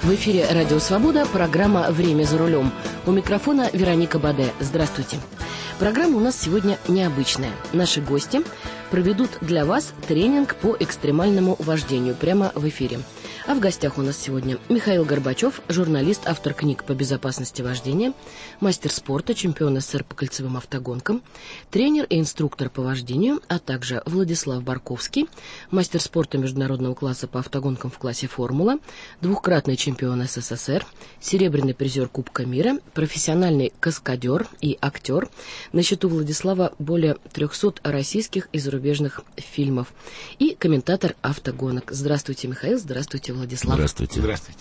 В эфире «Радио Свобода», программа «Время за рулем». У микрофона Вероника Баде. Здравствуйте. Программа у нас сегодня необычная. Наши гости проведут для вас тренинг по экстремальному вождению прямо в эфире. А в гостях у нас сегодня Михаил Горбачев, журналист, автор книг по безопасности вождения, мастер спорта, чемпион СССР по кольцевым автогонкам, тренер и инструктор по вождению, а также Владислав Барковский, мастер спорта международного класса по автогонкам в классе «Формула», двукратный чемпион СССР, серебряный призер Кубка мира, профессиональный каскадер и актер. На счету Владислава более 300 российских и зарубежных фильмов. И комментатор автогонок. Здравствуйте, Михаил. Здравствуйте, Владислав. Здравствуйте. Здравствуйте.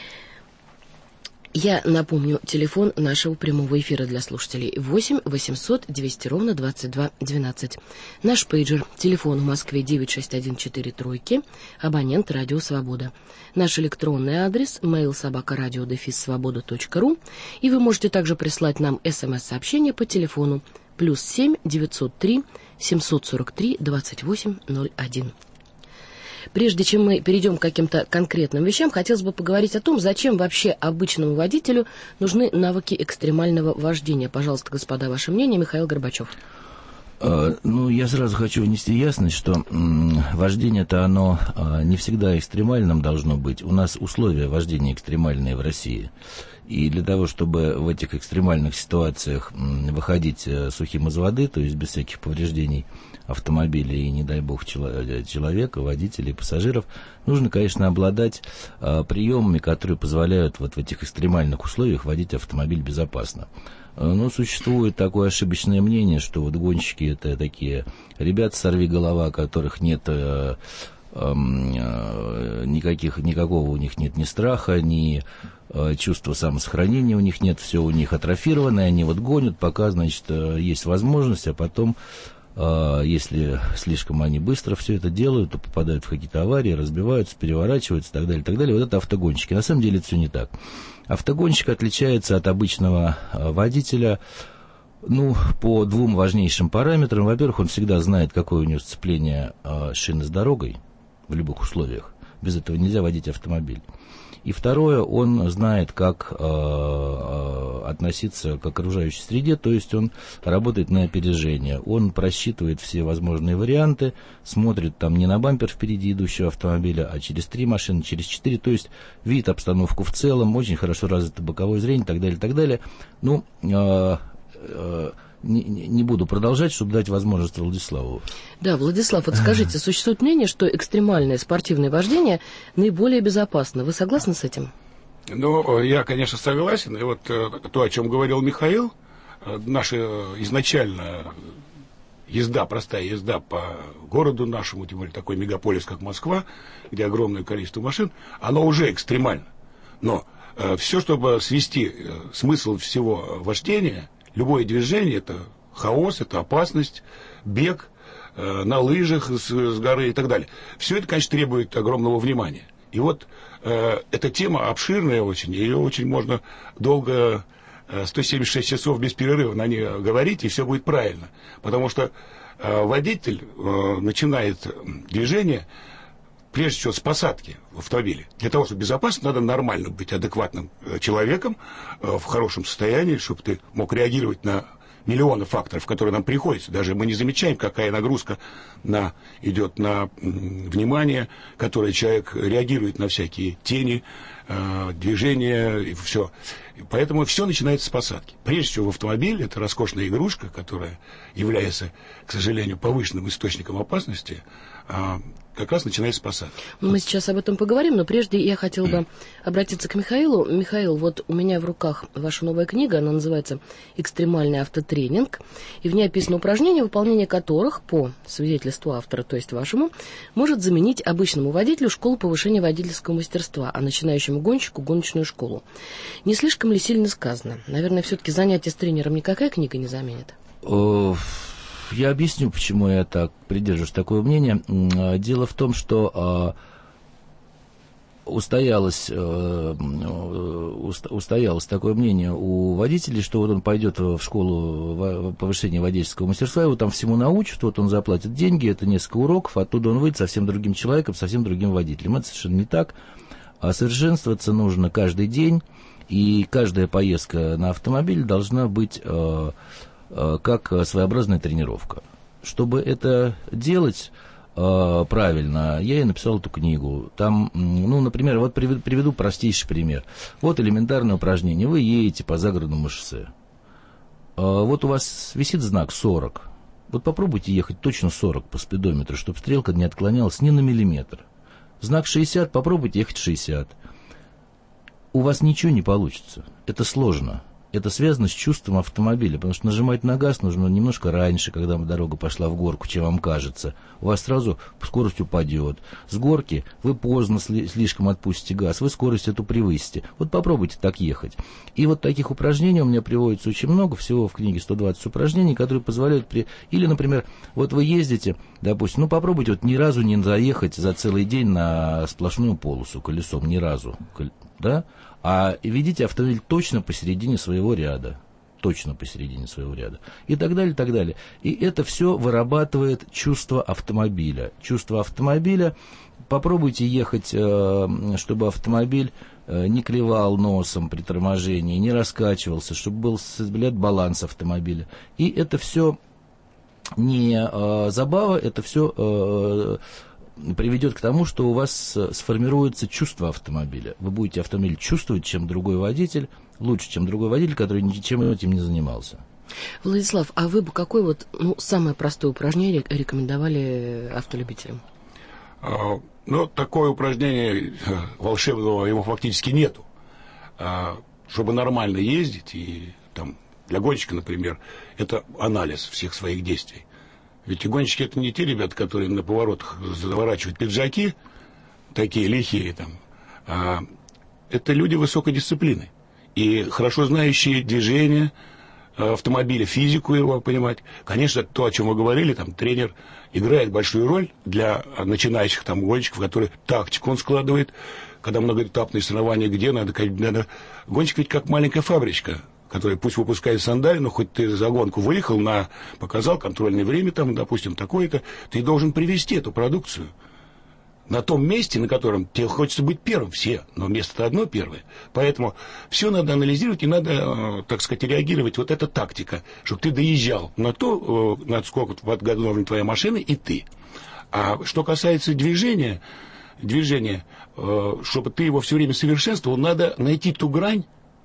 Я напомню, телефон нашего прямого эфира для слушателей 8 800 200 ровно 22 12. Наш пейджер, телефон в Москве 96143, абонент «Радио Свобода». Наш электронный адрес mail@radio-svoboda.ru. И вы можете также прислать нам смс-сообщение по телефону +7 903 743 2801. Прежде чем мы перейдем к каким-то конкретным вещам, хотелось бы поговорить о том, зачем вообще обычному водителю нужны навыки экстремального вождения. Пожалуйста, господа, ваше мнение. Михаил Горбачев. Я сразу хочу внести ясность, что вождение-то оно не всегда экстремальным должно быть. У нас условия вождения экстремальные в России. И для того, чтобы в этих экстремальных ситуациях выходить сухим из воды, то есть без всяких повреждений автомобиля и, не дай бог, человека, водителей, пассажиров, нужно, конечно, обладать приемами, которые позволяют вот в этих экстремальных условиях водить автомобиль безопасно. Но существует такое ошибочное мнение, что вот гонщики — это такие ребята сорвиголова, у которых нет никакого у них нет ни страха, ни чувства самосохранения у них нет, все у них атрофировано, и они вот гонят, пока, значит, есть возможность, а потом, если слишком они быстро все это делают, то попадают в какие-то аварии, разбиваются, переворачиваются и так далее, и так далее. Вот это автогонщики. На самом деле это все не так. Автогонщик отличается от обычного водителя, по двум важнейшим параметрам. Во-первых, он всегда знает, какое у него сцепление шины с дорогой в любых условиях. Без этого нельзя водить автомобиль. И второе, он знает, как относиться к окружающей среде, то есть он работает на опережение. Он просчитывает все возможные варианты, смотрит там не на бампер впереди идущего автомобиля, а через 3 машины, через 4, то есть видит обстановку в целом, очень хорошо развито боковое зрение и так далее, и так далее. Не буду продолжать, чтобы дать возможность Владиславу. Да, Владислав, вот скажите, существует мнение, что экстремальное спортивное вождение наиболее безопасно. Вы согласны с этим? Я, конечно, согласен. И вот то, о чем говорил Михаил, наша изначально езда, простая езда по городу нашему, тем более такой мегаполис, как Москва, где огромное количество машин, оно уже экстремально. Но все, чтобы свести смысл всего вождения, любое движение — это хаос, это опасность, бег на лыжах с горы и так далее. Все это, конечно, требует огромного внимания. И вот эта тема обширная очень, ее очень можно долго, 176 часов без перерыва на ней говорить, и все будет правильно. Потому что водитель начинает движение прежде всего с посадки в автомобиле. Для того, чтобы безопасно, надо нормально быть адекватным человеком, в хорошем состоянии, чтобы ты мог реагировать на миллионы факторов, которые нам приходятся. Даже мы не замечаем, какая нагрузка идет на внимание, которое человек реагирует на всякие тени, движения и все. Поэтому все начинается с посадки. Прежде всего в автомобиле это роскошная игрушка, которая является, к сожалению, повышенным источником опасности, как раз начинается с посадки. Мы сейчас об этом поговорим, но прежде я хотела бы обратиться к Михаилу. Михаил, вот у меня в руках ваша новая книга, она называется «Экстремальный автотренинг», и в ней описано упражнения, выполнение которых, по свидетельству автора, то есть вашему, может заменить обычному водителю школу повышения водительского мастерства, а начинающему гонщику гоночную школу. Не слишком ли сильно сказано? Наверное, все-таки занятие с тренером никакая книга не заменит? Я объясню, почему я так придерживаюсь такого мнения. Дело в том, что устоялось такое мнение у водителей, что вот он пойдет в школу повышения водительского мастерства, его там всему научат, вот он заплатит деньги, это несколько уроков, оттуда он выйдет совсем другим человеком, совсем другим водителем. Это совершенно не так. А совершенствоваться нужно каждый день, и каждая поездка на автомобиле должна быть как своеобразная тренировка. Чтобы это делать правильно, я и написал эту книгу. Там, например, вот приведу простейший пример. Вот элементарное упражнение. Вы едете по загородному шоссе. Вот у вас висит знак 40. Вот попробуйте ехать точно 40 по спидометру, чтобы стрелка не отклонялась ни на миллиметр. Знак 60, попробуйте ехать 60. У вас ничего не получится. Это сложно. Это связано с чувством автомобиля, потому что нажимать на газ нужно немножко раньше, когда дорога пошла в горку, чем вам кажется. У вас сразу скорость упадет. С горки вы поздно слишком отпустите газ, вы скорость эту превысите. Вот попробуйте так ехать. И вот таких упражнений у меня приводится очень много, всего в книге 120 упражнений, которые позволяют... Или, например, вот вы ездите, допустим, попробуйте вот ни разу не заехать за целый день на сплошную полосу колесом, ни разу, да? А ведите автомобиль точно посередине своего ряда. Точно посередине своего ряда. И так далее, и так далее. И это все вырабатывает чувство автомобиля. Чувство автомобиля. Попробуйте ехать, чтобы автомобиль не клевал носом при торможении, не раскачивался, чтобы был соблюден баланс автомобиля. И это все не забава, это все... приведет к тому, что у вас сформируется чувство автомобиля. Вы будете автомобиль чувствовать, чем другой водитель, лучше, чем другой водитель, который ничем этим не занимался. Владислав, а вы бы какое самое простое упражнение рекомендовали автолюбителям? Такое упражнение волшебного ему фактически нету. Чтобы нормально ездить, и для гонщика, например, это анализ всех своих действий. Ведь гонщики — это не те ребята, которые на поворотах заворачивают пиджаки, такие лихие это люди высокой дисциплины. И хорошо знающие движения автомобиля, физику его понимать. Конечно, то, о чем вы говорили, тренер играет большую роль для начинающих гонщиков, которые тактику он складывает, когда многоэтапные соревнования, где надо. Гонщик ведь как маленькая фабричка, который пусть выпускает сандали, но хоть ты за гонку выехал, показал контрольное время, допустим, такое-то, ты должен привезти эту продукцию на том месте, на котором тебе хочется быть первым, все, но место-то одно первое. Поэтому все надо анализировать и надо, так сказать, реагировать. Вот эта тактика, чтобы ты доезжал на то, на сколько подготовлена твоя машина, и ты. А что касается движения, чтобы ты его все время совершенствовал, надо найти ту грань,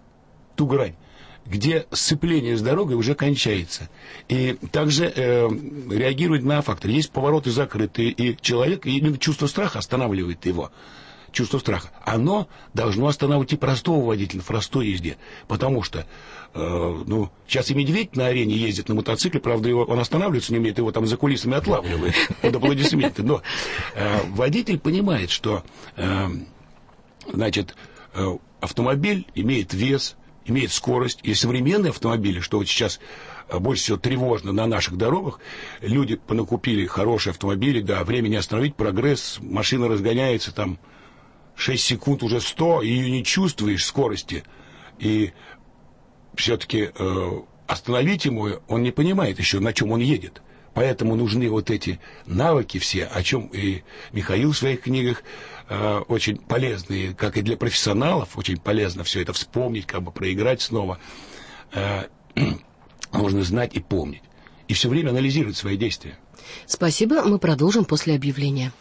где сцепление с дорогой уже кончается. И также реагировать на факторы. Есть повороты закрытые, и человек, именно чувство страха останавливает его. Чувство страха. Оно должно останавливать и простого водителя в простой езде. Потому что, сейчас и медведь на арене ездит на мотоцикле, правда, он останавливаться не умеет, его за кулисами отлавливает под аплодисменты. Но водитель понимает, что, автомобиль имеет вес, имеет скорость, и современные автомобили, что вот сейчас больше всего тревожно на наших дорогах, люди понакупили хорошие автомобили, время не остановить, прогресс, машина разгоняется, 6 секунд уже 100, и ее не чувствуешь скорости, и все-таки остановить ему, он не понимает еще, на чем он едет. Поэтому нужны вот эти навыки все, о чем и Михаил в своих книгах очень полезные, как и для профессионалов, очень полезно все это вспомнить, проиграть снова. Нужно знать и помнить. И все время анализировать свои действия. Спасибо, мы продолжим после объявления.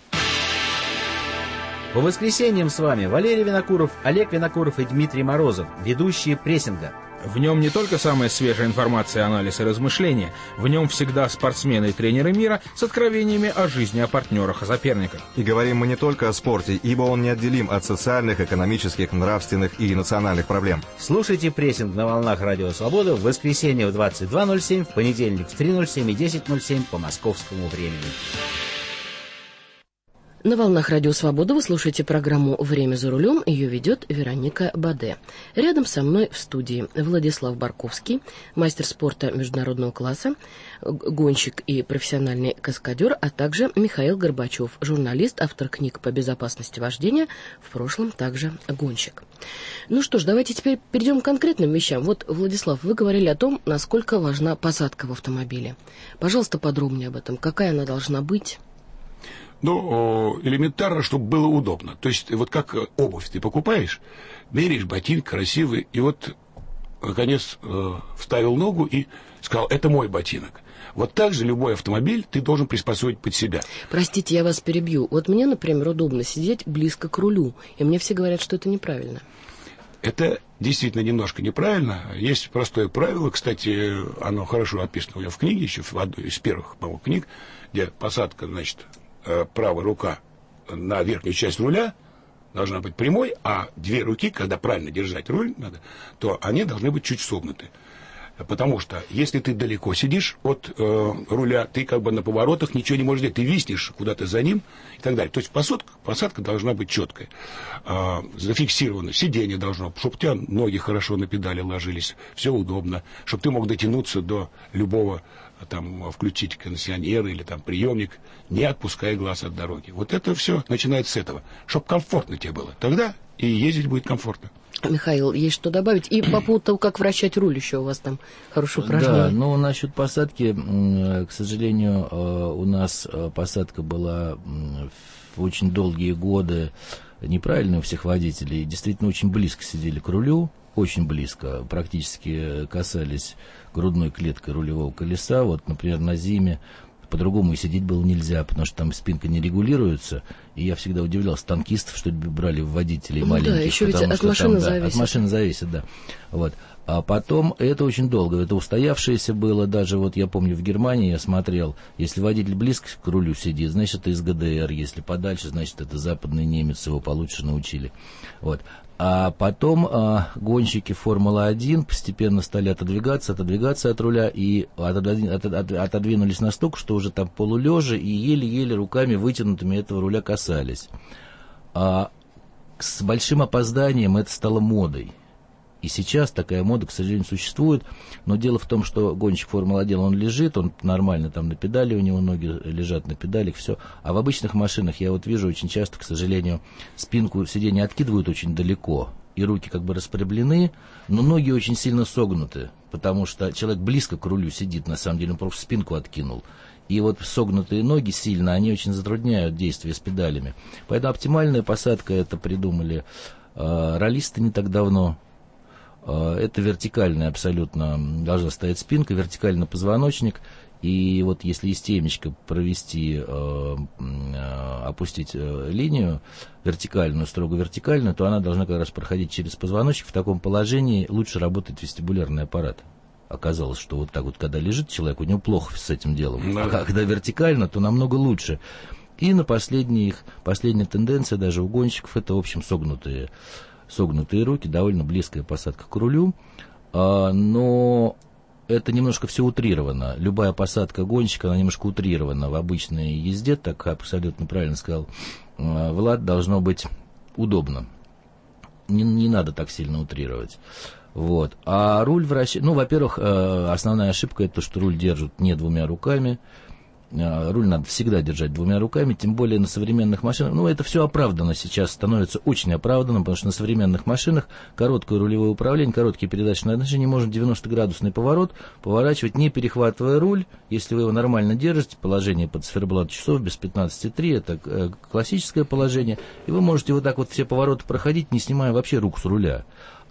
По воскресеньям с вами Валерий Винокуров, Олег Винокуров и Дмитрий Морозов, ведущие прессинга. В нем не только самая свежая информация, анализ и размышления, в нем всегда спортсмены и тренеры мира с откровениями о жизни, о партнерах, о соперниках. И говорим мы не только о спорте, ибо он неотделим от социальных, экономических, нравственных и национальных проблем. Слушайте прессинг на волнах Радио Свобода в воскресенье в 22:07, в понедельник в 3:07 и 10:07 по московскому времени. На волнах Радио Свобода вы слушаете программу «Время за рулем». Ее ведет Вероника Баде. Рядом со мной в студии Владислав Барковский, мастер спорта международного класса, гонщик и профессиональный каскадер, а также Михаил Горбачев, журналист, автор книг по безопасности вождения, в прошлом также гонщик. Ну что ж, давайте теперь перейдем к конкретным вещам. Вот, Владислав, вы говорили о том, насколько важна посадка в автомобиле. Пожалуйста, подробнее об этом. Какая она должна быть? Ну, элементарно, чтобы было удобно. То есть, вот как обувь ты покупаешь, меряешь ботинок красивый, и вот, наконец, вставил ногу и сказал, это мой ботинок. Вот так же любой автомобиль ты должен приспособить под себя. Простите, я вас перебью. Вот мне, например, удобно сидеть близко к рулю, и мне все говорят, что это неправильно. Это действительно немножко неправильно. Есть простое правило, кстати, оно хорошо описано у меня в книге, еще в одной из первых, по-моему, книг, где посадка, значит, правая рука на верхнюю часть руля должна быть прямой, а две руки, когда правильно держать руль надо, то они должны быть чуть согнуты. Потому что, если ты далеко сидишь от руля, ты как бы на поворотах ничего не можешь делать. Ты виснешь куда-то за ним и так далее. То есть посадка должна быть четкая. Зафиксирована. Сиденье должно, чтобы у тебя ноги хорошо на педали ложились. Все удобно. Чтобы ты мог дотянуться до любого, там, включить кондиционер или там приемник, не отпуская глаз от дороги. Вот это все начинается с этого. Чтобы комфортно тебе было. Тогда и ездить будет комфортно. Михаил, есть что добавить? И по поводу того, как вращать руль еще у вас там хорошее упражнение. Да, но насчет посадки, к сожалению, у нас посадка была в очень долгие годы неправильная у всех водителей. Действительно, очень близко сидели к рулю, очень близко, практически касались грудной клеткой рулевого колеса. Вот, например, на зиме по-другому и сидеть было нельзя, потому что там спинка не регулируется. И я всегда удивлялся танкистов, что брали водителей маленьких. Да, еще ведь от машины там, зависит. От машины зависит, да. Вот. А потом это очень долго, это устоявшееся было, даже вот я помню в Германии я смотрел, если водитель близко к рулю сидит, значит это из ГДР, если подальше, значит это западный немец, его получше научили. Вот. А потом гонщики Формулы-1 постепенно стали отодвигаться от руля и отодвинулись настолько, что уже там полулежа и еле-еле руками вытянутыми этого руля касались. С большим опозданием это стало модой. И сейчас такая мода, к сожалению, существует. Но дело в том, что гонщик Формулы-1, он лежит, он нормально там на педали, у него ноги лежат на педалях, все. А в обычных машинах я вот вижу очень часто, к сожалению, спинку сиденья откидывают очень далеко. И руки как бы распрямлены, но ноги очень сильно согнуты. Потому что человек близко к рулю сидит, на самом деле, он просто спинку откинул. И вот согнутые ноги сильно, они очень затрудняют действие с педалями. Поэтому оптимальная посадка, это придумали раллисты не так давно. Это вертикальная абсолютно должна стоять спинка, вертикально позвоночник. И вот если из темечка провести, опустить линию вертикальную, строго вертикальную, то она должна как раз проходить через позвоночник. В таком положении лучше работает вестибулярный аппарат. Оказалось, что вот так вот, когда лежит человек, у него плохо с этим делом. Да. А когда вертикально, то намного лучше. И на последняя тенденция даже у гонщиков, это, в общем, согнутые руки, довольно близкая посадка к рулю, но это немножко все утрировано. Любая посадка гонщика, она немножко утрирована в обычной езде, так абсолютно правильно сказал Влад, должно быть удобно. Не надо так сильно утрировать. Вот. А руль вращать... Ну, во-первых, основная ошибка это то, что руль держат не двумя руками. Руль надо всегда держать двумя руками, тем более на современных машинах. Ну, это все оправдано сейчас, становится очень оправданным, потому что на современных машинах короткое рулевое управление, короткие передачные отношения, можно 90-градусный поворот поворачивать, не перехватывая руль. Если вы его нормально держите, положение под циферблат часов без 15,3, это классическое положение, и вы можете вот так вот все повороты проходить, не снимая вообще рук с руля.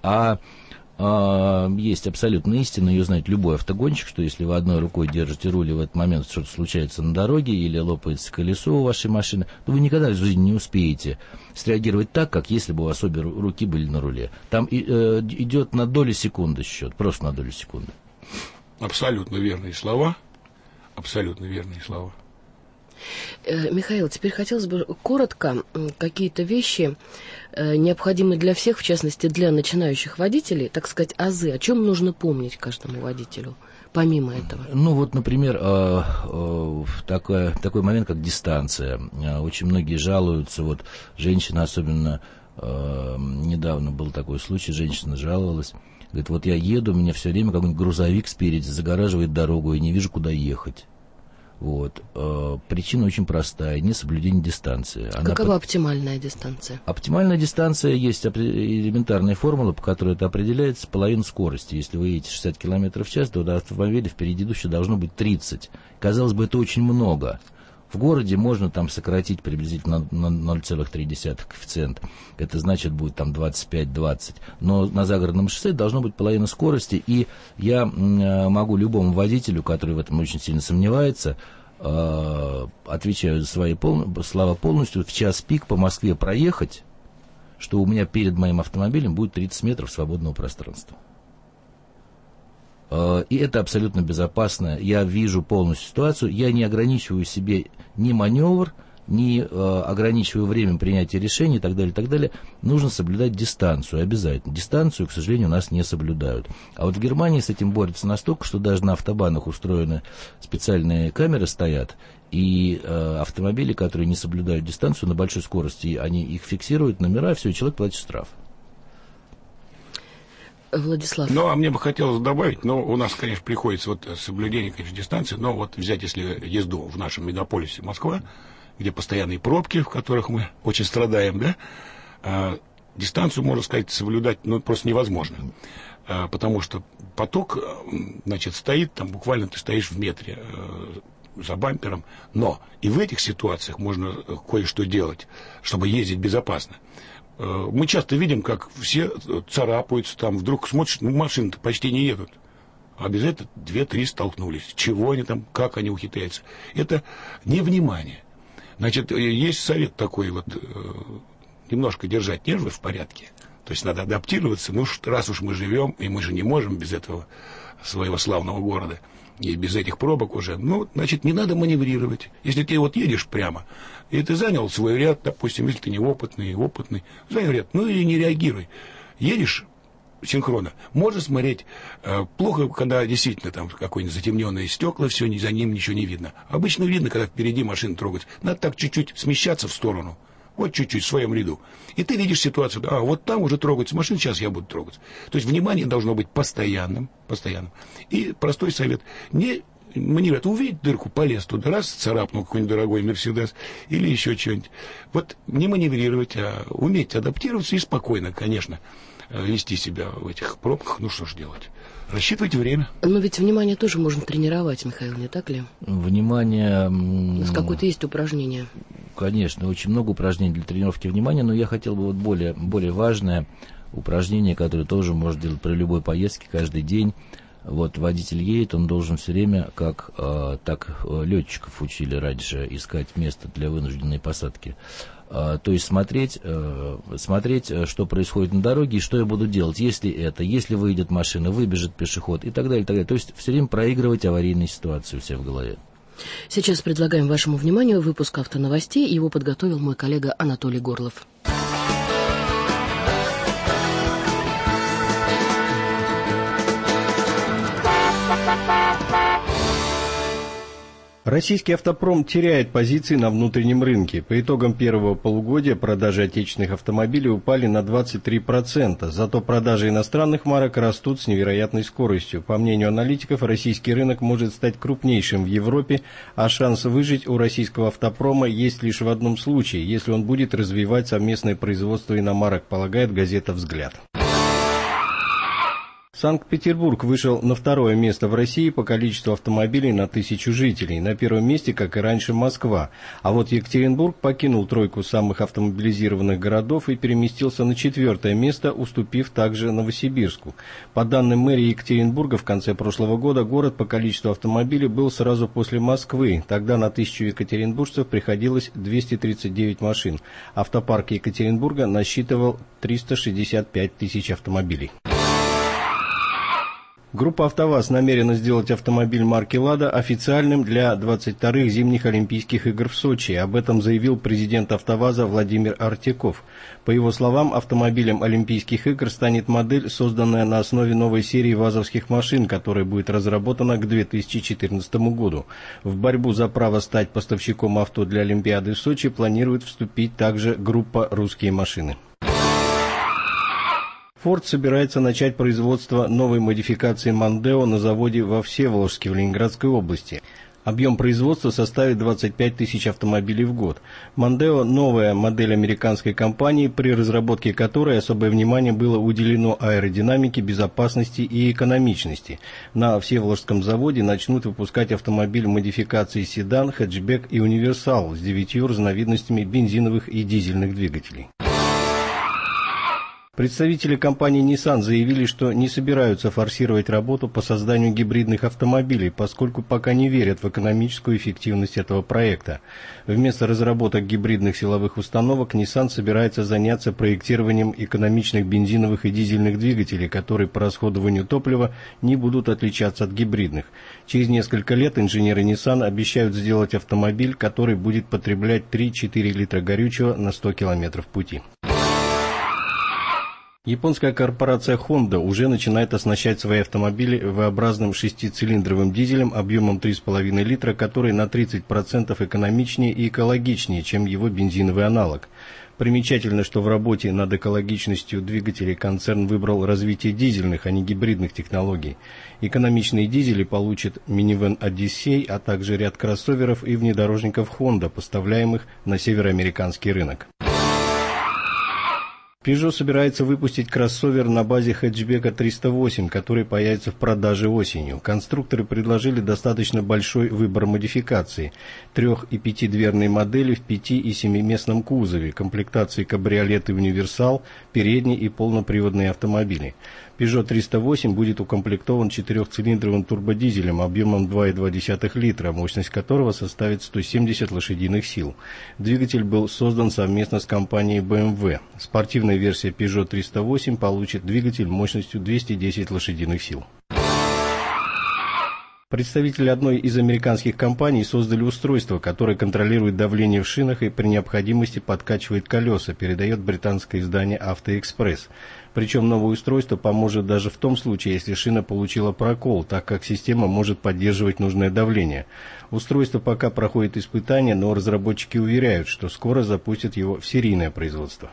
Есть абсолютно истина, ее знает любой автогонщик, что если вы одной рукой держите руль, и в этот момент что-то случается на дороге или лопается колесо у вашей машины, то вы никогда в жизни не успеете среагировать так, как если бы у вас обе руки были на руле. Там идет на долю секунды счет, просто на долю секунды. Абсолютно верные слова. Абсолютно верные слова. Михаил, теперь хотелось бы коротко какие-то вещи, необходимые для всех, в частности для начинающих водителей, так сказать, азы, о чем нужно помнить каждому водителю, помимо этого. Ну вот, например, такой момент, как дистанция. Очень многие жалуются, вот женщина особенно, недавно был такой случай, женщина жаловалась, говорит, вот я еду, у меня все время какой-нибудь грузовик спереди загораживает дорогу, и не вижу, куда ехать. Вот. Причина очень простая, несоблюдение дистанции. Какова оптимальная дистанция? Оптимальная дистанция, есть элементарная формула, по которой это определяется, половина скорости. Если вы едете 60 км в час, то до автомобиля впереди идущего должно быть 30. Казалось бы, это очень много. В городе можно там сократить приблизительно на 0,3 коэффициент. Это значит, будет там 25-20. Но на загородном шоссе должно быть половина скорости. И я могу любому водителю, который в этом очень сильно сомневается, отвечаю за свои слова полностью, в час пик по Москве проехать, что у меня перед моим автомобилем будет 30 метров свободного пространства. И это абсолютно безопасно. Я вижу полностью ситуацию. Я не ограничиваю себе ни маневр, ни ограничиваю время принятия решений и так далее, и так далее. Нужно соблюдать дистанцию обязательно. Дистанцию, к сожалению, у нас не соблюдают. А вот в Германии с этим борются настолько, что даже на автобанах устроены специальные камеры стоят, и автомобили, которые не соблюдают дистанцию на большой скорости, они их фиксируют, номера, все, и человек платит штраф. Владислав. Ну, а мне бы хотелось добавить, у нас, конечно, приходится соблюдение, конечно, дистанции, но вот взять, если езду в нашем мегаполисе Москва, где постоянные пробки, в которых мы очень страдаем, да, дистанцию, можно сказать, соблюдать, просто невозможно. Потому что поток, значит, стоит, там буквально ты стоишь в метре за бампером, но и в этих ситуациях можно кое-что делать, чтобы ездить безопасно. Мы часто видим, как все царапаются, там вдруг смотришь, машины-то почти не едут. А без этого 2-3 столкнулись. Чего они там, как они ухитряются. Это невнимание. Значит, есть совет такой немножко держать нервы в порядке. То есть надо адаптироваться. Раз уж мы живем, и мы же не можем без этого своего славного города, и без этих пробок уже, значит, не надо маневрировать. Если ты едешь прямо, и ты занял свой ряд, допустим, если ты неопытный, опытный, занял ряд, и не реагируй. Едешь синхронно. Можно смотреть плохо, когда действительно там какое-нибудь затемненное стекла, все, за ним ничего не видно. Обычно видно, когда впереди машина трогается. Надо так чуть-чуть смещаться в сторону. Вот чуть-чуть в своем ряду. И ты видишь ситуацию, вот там уже трогается машина, сейчас я буду трогаться. То есть внимание должно быть постоянным. И простой совет. Не маневрировать. Увидеть дырку, полез туда, раз, царапнул какой-нибудь дорогой Мерседес или еще что-нибудь. Не маневрировать, а уметь адаптироваться и спокойно, конечно, вести себя в этих пробках. Что ж делать? Рассчитывать время. Но ведь внимание тоже можно тренировать, Михаил, не так ли? Внимание... У нас какое-то есть упражнение. Конечно, очень много упражнений для тренировки внимания, но я хотел бы более важное упражнение, которое тоже можно делать при любой поездке каждый день. Водитель едет, он должен все время, так летчиков учили раньше, искать место для вынужденной посадки. То есть смотреть, что происходит на дороге и что я буду делать, если выйдет машина, выбежит пешеход и так далее, и так далее. То есть все время проигрывать аварийные ситуации у себя в голове. Сейчас предлагаем вашему вниманию выпуск автоновостей. Его подготовил мой коллега Анатолий Горлов. Российский автопром теряет позиции на внутреннем рынке. По итогам первого полугодия продажи отечественных автомобилей упали на 23%. Зато продажи иностранных марок растут с невероятной скоростью. По мнению аналитиков, российский рынок может стать крупнейшим в Европе, а шанс выжить у российского автопрома есть лишь в одном случае, если он будет развивать совместное производство иномарок, полагает газета «Взгляд». Санкт-Петербург вышел на второе место в России по количеству автомобилей на 1000 жителей. На первом месте, как и раньше, Москва. А вот Екатеринбург покинул тройку самых автомобилизированных городов и переместился на 4-е место, уступив также Новосибирску. По данным мэрии Екатеринбурга, в конце прошлого года город по количеству автомобилей был сразу после Москвы. Тогда на 1000 екатеринбуржцев приходилось 239 машин. Автопарк Екатеринбурга насчитывал 365 тысяч автомобилей. Группа «АвтоВАЗ» намерена сделать автомобиль марки «Лада» официальным для 22-х зимних Олимпийских игр в Сочи. Об этом заявил президент «АвтоВАЗа» Владимир Артяков. По его словам, автомобилем Олимпийских игр станет модель, созданная на основе новой серии вазовских машин, которая будет разработана к 2014 году. В борьбу за право стать поставщиком авто для Олимпиады в Сочи планирует вступить также группа «Русские машины». Форд собирается начать производство новой модификации Мондео на заводе во Всеволожске в Ленинградской области. Объем производства составит 25 тысяч автомобилей в год. Mondeo – новая модель американской компании, при разработке которой особое внимание было уделено аэродинамике, безопасности и экономичности. На Всеволожском заводе начнут выпускать автомобиль модификации седан, хэтчбэк и универсал с 9 разновидностями бензиновых и дизельных двигателей. Представители компании Nissan заявили, что не собираются форсировать работу по созданию гибридных автомобилей, поскольку пока не верят в экономическую эффективность этого проекта. Вместо разработок гибридных силовых установок Nissan собирается заняться проектированием экономичных бензиновых и дизельных двигателей, которые по расходованию топлива не будут отличаться от гибридных. Через несколько лет инженеры Nissan обещают сделать автомобиль, который будет потреблять 3-4 литра горючего на 100 километров пути. Японская корпорация Honda уже начинает оснащать свои автомобили V-образным шестицилиндровым дизелем объемом 3,5 литра, который на 30% экономичнее и экологичнее, чем его бензиновый аналог. Примечательно, что в работе над экологичностью двигателей концерн выбрал развитие дизельных, а не гибридных технологий. Экономичные дизели получат минивэн Odyssey, а также ряд кроссоверов и внедорожников Honda, поставляемых на североамериканский рынок. Peugeot собирается выпустить кроссовер на базе хэтчбека 308, который появится в продаже осенью. Конструкторы предложили достаточно большой выбор модификаций. 3- и 5-дверные модели в 5- и 7-местном кузове, комплектации кабриолет и универсал, передние и полноприводные автомобили. Peugeot 308 будет укомплектован 4-цилиндровым турбодизелем объемом 2,2 литра, мощность которого составит 170 лошадиных сил. Двигатель был создан совместно с компанией BMW. Спортивная версия Peugeot 308 получит двигатель мощностью 210 лошадиных сил. Представители одной из американских компаний создали устройство, которое контролирует давление в шинах и при необходимости подкачивает колеса, передает британское издание «Автоэкспресс». Причем новое устройство поможет даже в том случае, если шина получила прокол, так как система может поддерживать нужное давление. Устройство пока проходит испытания, но разработчики уверяют, что скоро запустят его в серийное производство.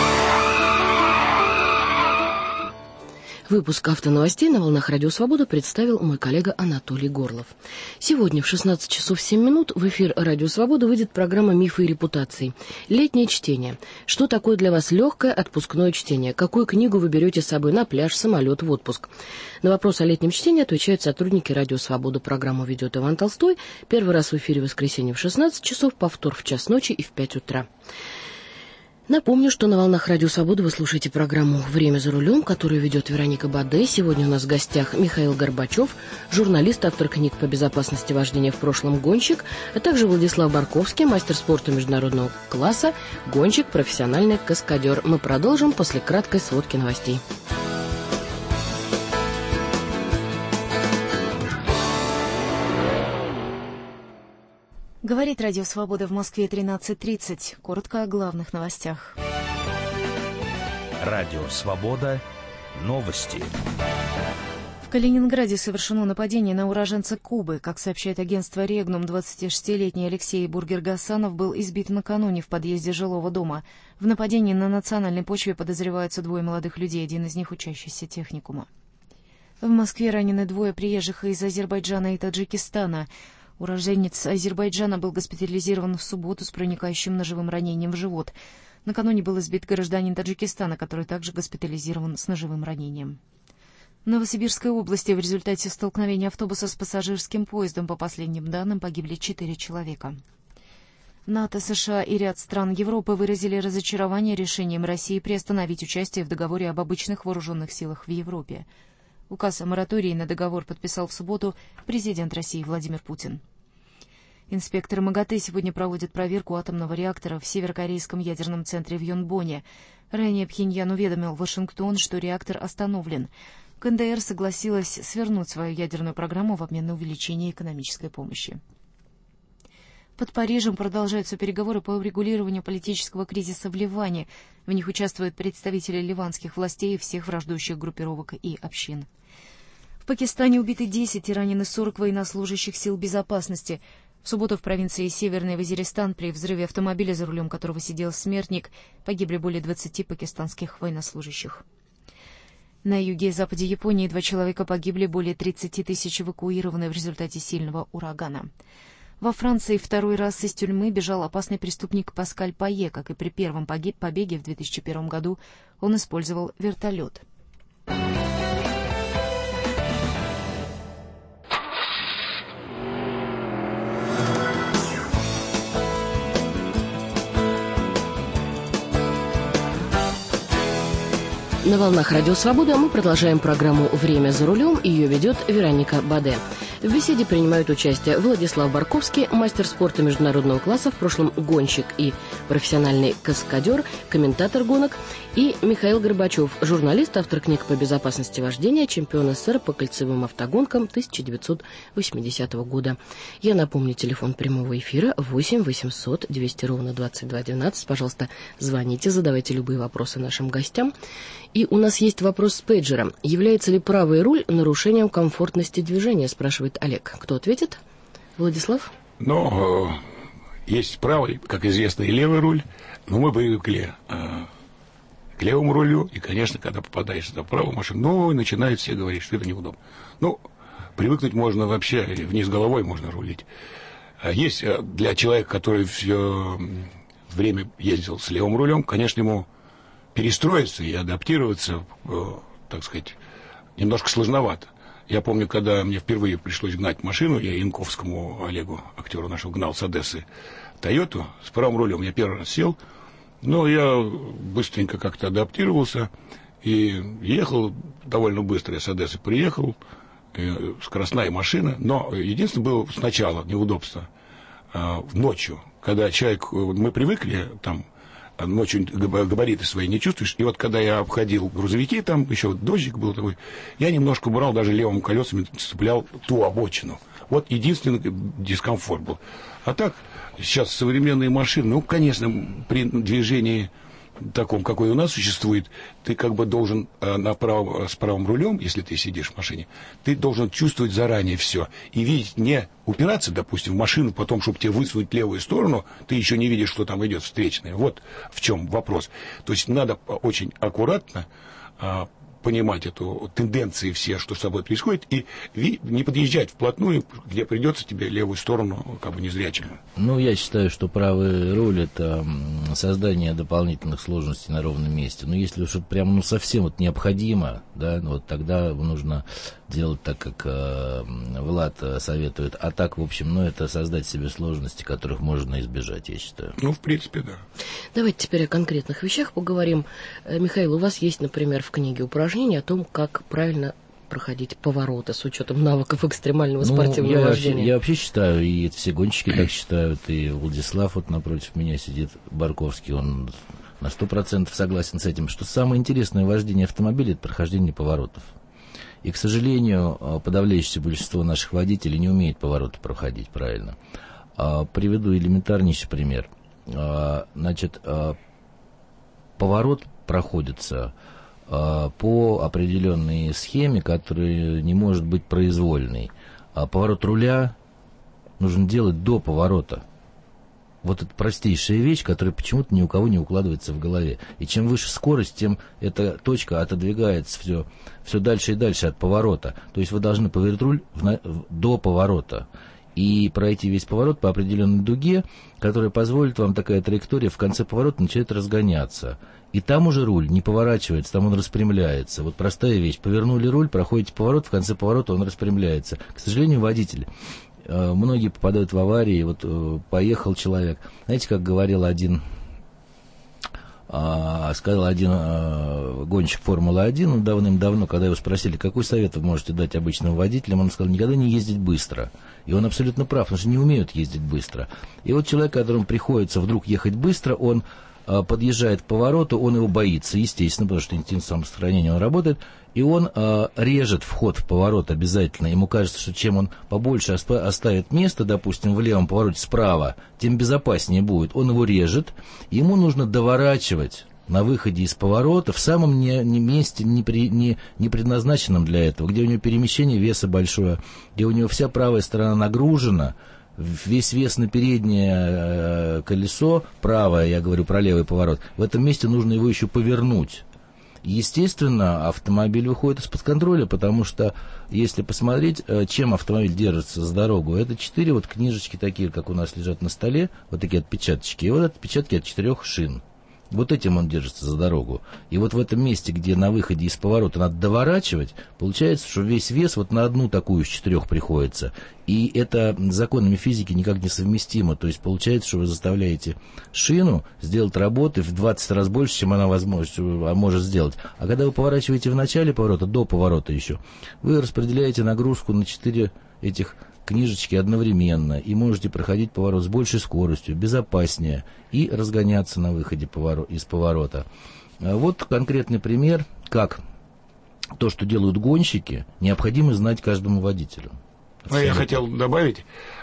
Выпуск автоновостей на волнах Радио Свобода представил мой коллега Анатолий Горлов. Сегодня в 16 часов 7 минут в эфир Радио Свобода выйдет программа «Мифы и репутации». Летнее чтение. Что такое для вас легкое отпускное чтение? Какую книгу вы берете с собой на пляж, самолет, в отпуск? На вопрос о летнем чтении отвечают сотрудники Радио Свобода. Программу ведет Иван Толстой. Первый раз в эфире в воскресенье в 16 часов, повтор в час ночи и в 5 утра. Напомню, что на волнах Радио Свобода вы слушаете программу «Время за рулем», которую ведет Вероника Баде. Сегодня у нас в гостях Михаил Горбачев, журналист, автор книг по безопасности вождения в прошлом, гонщик, а также Владислав Барковский, мастер спорта международного класса, гонщик, профессиональный каскадер. Мы продолжим после краткой сводки новостей. Говорит Радио Свобода в Москве 13:30. Коротко о главных новостях. Радио Свобода. Новости. В Калининграде совершено нападение на уроженца Кубы. Как сообщает агентство «Регнум», 26-летний Алексей Бургер-Гасанов был избит накануне в подъезде жилого дома. В нападении на национальной почве подозреваются 2 молодых людей, один из них учащийся техникума. В Москве ранены 2 приезжих из Азербайджана и Таджикистана. Уроженец Азербайджана был госпитализирован в субботу с проникающим ножевым ранением в живот. Накануне был избит гражданин Таджикистана, который также госпитализирован с ножевым ранением. В Новосибирской области в результате столкновения автобуса с пассажирским поездом, по последним данным, погибли 4 человека. НАТО, США и ряд стран Европы выразили разочарование решением России приостановить участие в договоре об обычных вооруженных силах в Европе. Указ о моратории на договор подписал в субботу президент России Владимир Путин. Инспекторы МАГАТЭ сегодня проводят проверку атомного реактора в северокорейском ядерном центре в Йонбоне. Ранее Пхеньян уведомил Вашингтон, что реактор остановлен. КНДР согласилась свернуть свою ядерную программу в обмен на увеличение экономической помощи. Под Парижем продолжаются переговоры по урегулированию политического кризиса в Ливане. В них участвуют представители ливанских властей и всех враждующих группировок и общин. В Пакистане убиты 10 и ранены 40 военнослужащих сил безопасности. В субботу в провинции Северный Вазиристан при взрыве автомобиля, за рулем которого сидел смертник, погибли более 20 пакистанских военнослужащих. На юге и западе Японии 2 человека погибли, более 30 тысяч эвакуированы в результате сильного урагана. Во Франции второй раз из тюрьмы бежал опасный преступник Паскаль Пае. Как и при первом побеге в 2001 году, он использовал вертолет. На волнах Радио Свобода мы продолжаем программу «Время за рулем». Ее ведет Вероника Баде. В беседе принимают участие Владислав Барковский, мастер спорта международного класса, в прошлом гонщик и профессиональный каскадер, комментатор гонок, и Михаил Горбачев, журналист, автор книг по безопасности вождения, чемпион СССР по кольцевым автогонкам 1980 года. Я напомню, телефон прямого эфира 8 800 200 ровно 22 12. Пожалуйста, звоните, задавайте любые вопросы нашим гостям. И у нас есть вопрос с пейджера. Является ли правый руль нарушением комфортности движения, спрашивает Олег. Кто ответит? Владислав? Есть правый, как известно, и левый руль. Но мы привыкли к левому рулю. И, конечно, когда попадаешь на правую машину, начинают все говорить, что это неудобно. Привыкнуть можно вообще, вниз головой можно рулить. Есть для человека, который все время ездил с левым рулем, конечно, ему перестроиться и адаптироваться, так сказать, немножко сложновато. Я помню, когда мне впервые пришлось гнать машину, я Янковскому Олегу, актеру нашего, гнал с Одессы Тойоту с правым рулем. Я первый раз сел, но я быстренько как-то адаптировался и ехал довольно быстро. Я с Одессы приехал, скоростная машина, но единственное было сначала неудобство ночью, когда человек, мы привыкли там, ночью габариты свои не чувствуешь. И вот когда я обходил грузовики, там еще дождик был такой, я немножко брал, даже левым колесами цеплял ту обочину. Вот единственный дискомфорт был. А так, сейчас современные машины, конечно, при движении таком, какой у нас существует, ты как бы должен с правым рулем, если ты сидишь в машине, ты должен чувствовать заранее все. И видеть, не упираться, допустим, в машину, потом, чтобы тебе высунуть левую сторону, ты еще не видишь, что там идет встречная. Вот в чем вопрос. То есть надо очень аккуратно понимать эту тенденции все, что с тобой происходит, и не подъезжать вплотную, где придется тебе левую сторону, как бы незрячему. Я считаю, что правый руль — это создание дополнительных сложностей на ровном месте. Но если уж это прям совсем необходимо, да, тогда нужно делать так, как Влад советует. А так, в общем, это создать себе сложности, которых можно избежать, я считаю. В принципе, да. Давайте теперь о конкретных вещах поговорим. Михаил, у вас есть, например, в книге упражнения о том, как правильно проходить повороты с учетом навыков экстремального спортивного вождения. Я вообще считаю, и все гонщики так считают, и Владислав напротив меня сидит, Барковский, он на 100% согласен с этим, что самое интересное в вождении автомобиля — это прохождение поворотов. И, к сожалению, подавляющее большинство наших водителей не умеет повороты проходить правильно. Приведу элементарнейший пример. Поворот проходится по определенной схеме, которая не может быть произвольной. Поворот руля нужно делать до поворота. Вот это простейшая вещь, которая почему-то ни у кого не укладывается в голове. И чем выше скорость, тем эта точка отодвигается все дальше и дальше от поворота. То есть вы должны повернуть руль до поворота и пройти весь поворот по определенной дуге, которая позволит вам, такая траектория, в конце поворота начинает разгоняться. И там уже руль не поворачивается, там он распрямляется. Вот простая вещь. Повернули руль, проходите поворот, в конце поворота он распрямляется. К сожалению, водитель, многие попадают в аварии. Поехал человек. Знаете, как говорил сказал один гонщик Формулы-1 давным-давно, когда его спросили, какой совет вы можете дать обычным водителям, он сказал: никогда не ездить быстро. И он абсолютно прав, потому что не умеют ездить быстро. И вот человек, которому приходится вдруг ехать быстро, он подъезжает к повороту, он его боится, естественно, потому что инстинкт самосохранения он работает, и он режет вход в поворот обязательно. Ему кажется, что чем он побольше оставит место, допустим, в левом повороте справа, тем безопаснее будет. Он его режет, и ему нужно доворачивать на выходе из поворота в самом месте, не предназначенном для этого, где у него перемещение веса большое, где у него вся правая сторона нагружена, весь вес на переднее колесо, правое, я говорю про левый поворот, в этом месте нужно его еще повернуть. естественно, автомобиль выходит из-под контроля, потому что, если посмотреть, чем автомобиль держится за дорогу, это 4 вот книжечки такие, как у нас лежат на столе, вот такие отпечаточки, и вот отпечатки от 4 шин. Вот этим он держится за дорогу. И вот в этом месте, где на выходе из поворота надо доворачивать, получается, что весь вес вот на одну такую из 4 приходится. И это с законами физики никак не совместимо. То есть получается, что вы заставляете шину сделать работы в 20 раз больше, чем она может сделать. А когда вы поворачиваете в начале поворота, до поворота еще, вы распределяете нагрузку на 4 этих книжечки одновременно, и можете проходить поворот с большей скоростью, безопаснее, и разгоняться на выходе из поворота. Вот конкретный пример, как то, что делают гонщики, необходимо знать каждому водителю. Ну, я хотел добавить,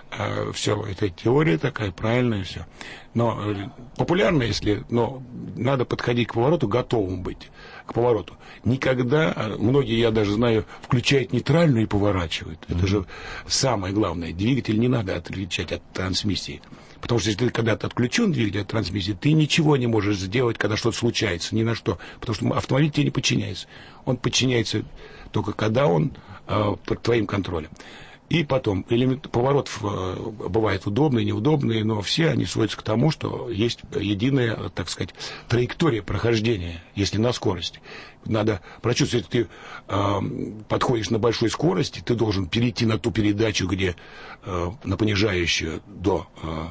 все, это теория такая, правильная все. Но популярно, но надо подходить к повороту, готовым быть к повороту. Никогда, многие, я даже знаю, включают нейтральную и поворачивают. Это же самое главное. Двигатель не надо отличать от трансмиссии. Потому что если ты когда-то отключен двигатель от трансмиссии, ты ничего не можешь сделать, когда что-то случается, ни на что. Потому что автомобиль тебе не подчиняется. Он подчиняется только когда он под твоим контролем. И потом, поворот бывает удобный, неудобный, но все они сводятся к тому, что есть единая, так сказать, траектория прохождения, если на скорости. Надо прочувствовать, если ты подходишь на большой скорости, ты должен перейти на ту передачу, где на понижающую до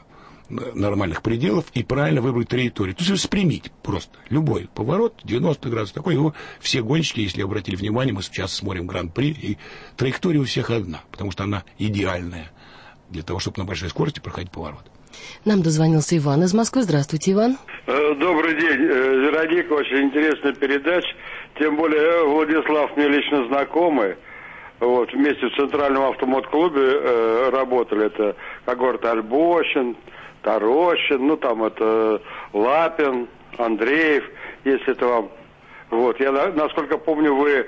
нормальных пределов, и правильно выбрать траекторию. То есть спрямить просто. Любой поворот, 90 градусов, такой его все гонщики, если обратили внимание, мы сейчас смотрим Гран-при, и траектория у всех одна, потому что она идеальная для того, чтобы на большой скорости проходить поворот. Нам дозвонился Иван из Москвы. Здравствуйте, Иван. Добрый день, Вероника, очень интересная передача, тем более Владислав мне лично знакомый. Вот, вместе в Центральном автомат-клубе работали, это, как говорят, Альбощин, Тарощин, ну там это Лапин, Андреев, если это вам. Вот, я, насколько помню, вы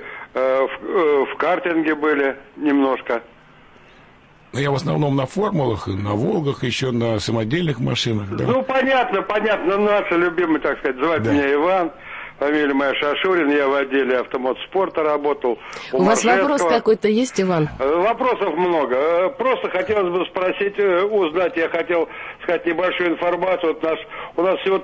в картинге были немножко. Я в основном на формулах, на Волгах, еще на самодельных машинах. Да. Ну, понятно, наши любимые, так сказать, звать меня Иван. Фамилия моя Шашурин, я в отделе автомотспорта работал. У вас вопрос какой-то есть, Иван? Вопросов много. Просто хотелось бы спросить, узнать, я хотел сказать небольшую информацию. Вот у нас всего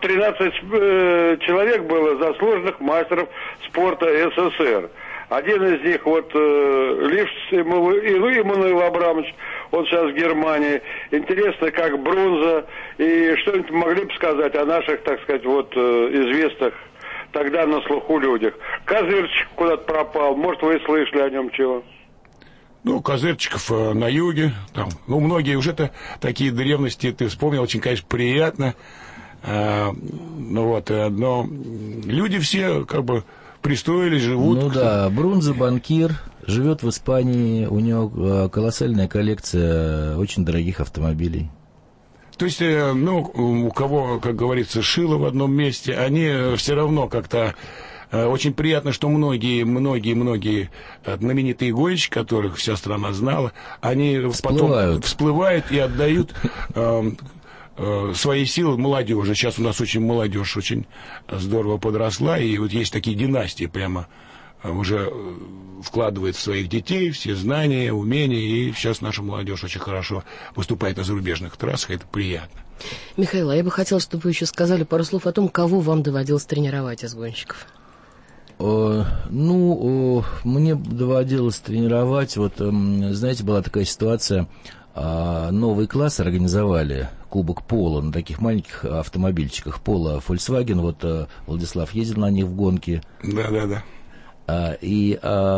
13 человек было заслуженных мастеров спорта СССР. Один из них, вот, Ливш Иммануил Абрамович, он сейчас в Германии. Интересно, как Брунза, и что-нибудь могли бы сказать о наших, так сказать, вот, известных тогда на слуху людях. Козырчик куда-то пропал, может, вы слышали о нем чего? Ну, Козырчиков на юге, там, ну, многие уже такие древности, ты вспомнил, очень, конечно, приятно. Ну, вот, но люди все, как бы, пристроились, живут. Ну да, Брунза банкир, живет в Испании, у него колоссальная коллекция очень дорогих автомобилей. То есть, ну, у кого, как говорится, шило в одном месте, они все равно как-то... Очень приятно, что многие знаменитые гонщики, которых вся страна знала, они потом всплывают и отдают свои силы молодежи. Сейчас у нас очень молодежь очень здорово подросла, и вот есть такие династии прямо уже вкладывает в своих детей все знания, умения, и сейчас наша молодежь очень хорошо выступает на зарубежных трассах, это приятно. Михаил, я бы хотела, чтобы вы еще сказали пару слов о том, кого вам доводилось тренировать из гонщиков. Ну, мне доводилось тренировать, вот, знаете, была такая ситуация, новый класс организовали, Кубок Пола, на таких маленьких автомобильчиках Пола Volkswagen, вот Владислав ездил на них в гонки. Да. И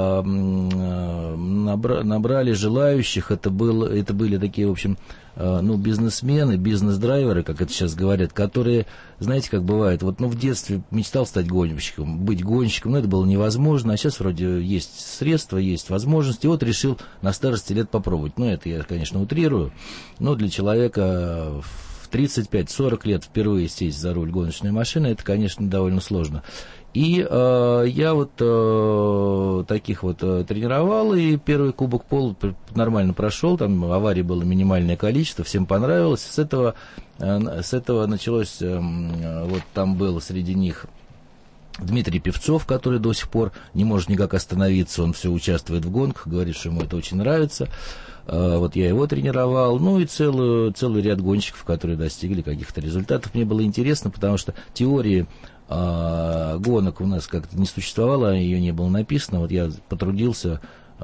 набрали желающих, это были такие, в общем, ну, бизнесмены, бизнес-драйверы, как это сейчас говорят, которые, знаете, как бывает, вот, ну, в детстве мечтал стать гонщиком, быть гонщиком, но это было невозможно, а сейчас вроде есть средства, есть возможности, и вот решил на старости лет попробовать. Ну, это я, конечно, утрирую, но для человека в 35-40 лет впервые сесть за руль гоночной машины, это, конечно, довольно сложно. И я вот таких вот тренировал, и первый Кубок Пола нормально прошел, там аварий было минимальное количество, всем понравилось. С этого началось, вот там был среди них Дмитрий Певцов, который до сих пор не может никак остановиться, он все участвует в гонках, говорит, что ему это очень нравится. Вот я его тренировал, ну и целый ряд гонщиков, которые достигли каких-то результатов. Мне было интересно, потому что теории гонок у нас как-то не существовало, ее не было написано. Вот я потрудился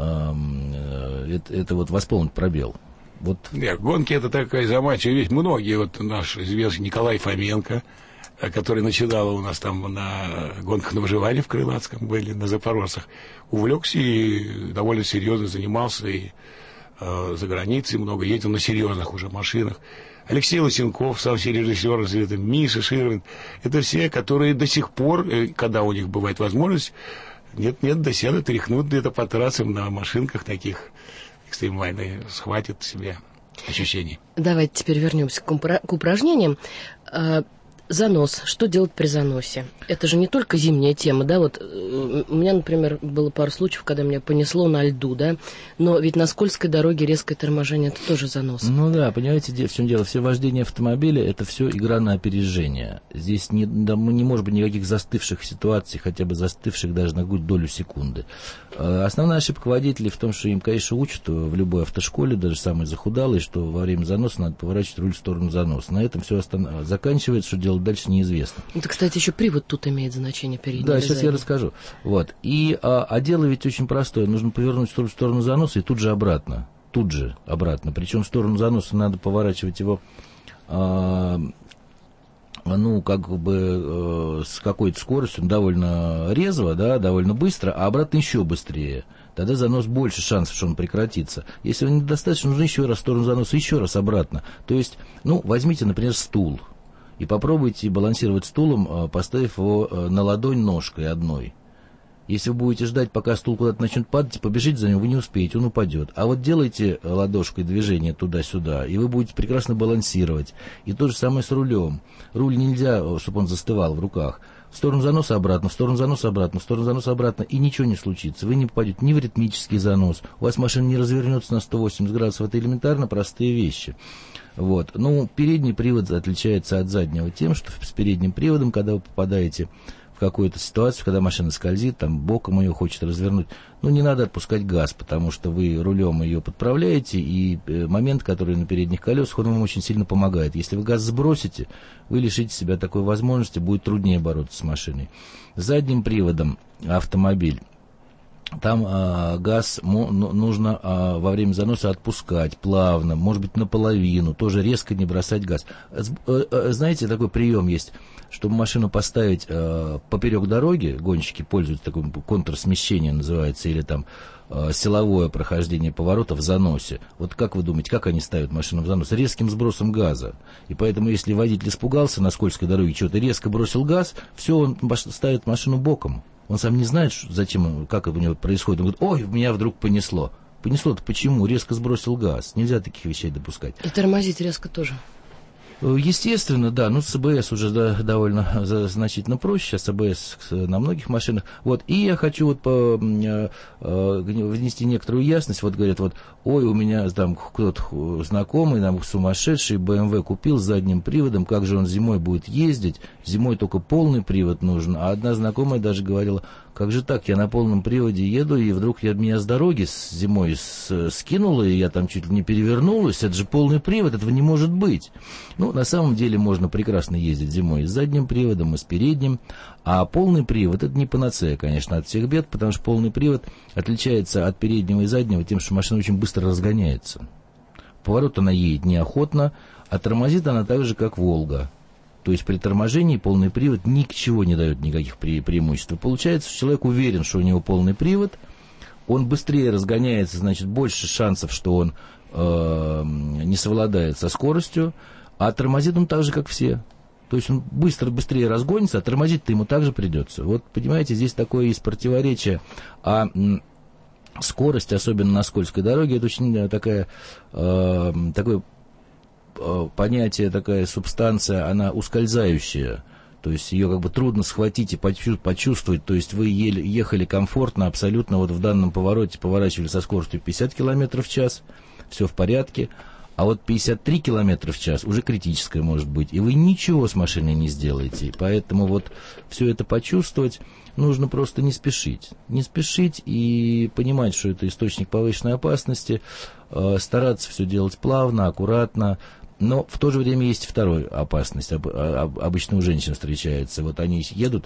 это вот восполнить пробел. Вот. Нет, гонки — это такая заманчивая вещь. Многие, вот наш известный Николай Фоменко, который начинал у нас там на гонках на выживание в Крылатском, были на Запорожцах, увлекся и довольно серьезно занимался, и за границей много ездил на серьезных уже машинах. Алексей Лысенков, сам все режиссер, Миша Ширвин, это все, которые до сих пор, когда у них бывает возможность, нет-нет, до сена тряхнут где-то по трассам на машинках таких экстремальных, схватит себе ощущений. Давайте теперь вернемся к упражнениям. Занос. Что делать при заносе? Это же не только зимняя тема, да, вот у меня, например, было пару случаев, когда меня понесло на льду, да, но ведь на скользкой дороге резкое торможение — это тоже занос. Ну да, понимаете, в чем дело? Все вождение автомобиля — это все игра на опережение. Здесь не может быть никаких застывших ситуаций, хотя бы застывших даже на какую-то долю секунды. Основная ошибка водителей в том, что им, конечно, учат в любой автошколе, даже самые захудалые, что во время заноса надо поворачивать руль в сторону заноса. На этом все заканчивается, что делать дальше неизвестно. Это, кстати, еще привод тут имеет значение передний. Да, сейчас я расскажу. Вот. А дело ведь очень простое. Нужно повернуть в сторону заноса и тут же обратно. Причем в сторону заноса надо поворачивать его с какой-то скоростью, довольно резво, да, довольно быстро, а обратно еще быстрее. Тогда занос больше шансов, что он прекратится. Если он недостаточно, нужно еще раз в сторону заноса, еще раз обратно. То есть, возьмите, например, стул. И попробуйте балансировать стулом, поставив его на ладонь ножкой одной. Если вы будете ждать, пока стул куда-то начнет падать, побежите за ним, вы не успеете, он упадет. А вот делайте ладошкой движение туда-сюда, и вы будете прекрасно балансировать. И то же самое с рулем. Руль нельзя, чтобы он застывал в руках. В сторону заноса обратно, в сторону заноса обратно, в сторону заноса обратно, и ничего не случится. Вы не попадете ни в ритмический занос, у вас машина не развернется на 180 градусов. Это элементарно простые вещи. Вот. Передний привод отличается от заднего тем, что с передним приводом, когда вы попадаете в какую-то ситуацию, когда машина скользит, там боком ее хочет развернуть, не надо отпускать газ, потому что вы рулем ее подправляете, и момент, который на передних колесах, он вам очень сильно помогает. Если вы газ сбросите, вы лишите себя такой возможности, будет труднее бороться с машиной. С задним приводом автомобиль. Там газ нужно во время заноса отпускать плавно, может быть, наполовину, тоже резко не бросать газ. Знаете, такой прием есть, чтобы машину поставить поперек дороги, гонщики пользуются таким контрсмещение называется, или там силовое прохождение поворота в заносе. Вот как вы думаете, как они ставят машину в занос? Резким сбросом газа. И поэтому, если водитель испугался на скользкой дороге, что-то резко бросил газ, все, он ставит машину боком. Он сам не знает, зачем, как у него происходит. Он говорит: ой, меня вдруг понесло. Понесло-то почему? Резко сбросил газ. Нельзя таких вещей допускать. И тормозить резко тоже. Естественно, да, с АБС уже довольно значительно проще, сейчас АБС на многих машинах. Вот, и я хочу внести некоторую ясность. Вот говорят, ой, у меня там кто-то знакомый, там сумасшедший BMW купил с задним приводом, как же он зимой будет ездить? Зимой только полный привод нужен. А одна знакомая даже говорила: как же так, я на полном приводе еду, и вдруг меня с дороги зимой скинуло, и я там чуть ли не перевернулась, это же полный привод, этого не может быть. На самом деле можно прекрасно ездить зимой и с задним приводом, и с передним, а полный привод — это не панацея, конечно, от всех бед, потому что полный привод отличается от переднего и заднего тем, что машина очень быстро разгоняется. В поворот она едет неохотно, а тормозит она так же, как «Волга». То есть при торможении полный привод ничего не дает, никаких преимуществ. Получается, что человек уверен, что у него полный привод, он быстрее разгоняется, значит, больше шансов, что он не совладает со скоростью, а тормозит он так же, как все. То есть он быстрее разгонится, а тормозить-то ему также придется. Вот, понимаете, здесь такое есть противоречие. А скорость, особенно на скользкой дороге, это очень такое понятие, такая субстанция, она ускользающая. То есть ее трудно схватить и почувствовать. То есть вы ехали комфортно, абсолютно в данном повороте, поворачивали со скоростью 50 км в час, все в порядке. А вот 53 километра в час уже критическое может быть, и вы ничего с машиной не сделаете. Поэтому вот все это почувствовать нужно просто не спешить. Не спешить и понимать, что это источник повышенной опасности, стараться все делать плавно, аккуратно. Но в то же время есть вторая опасность. Обычно у женщин встречается. Вот они едут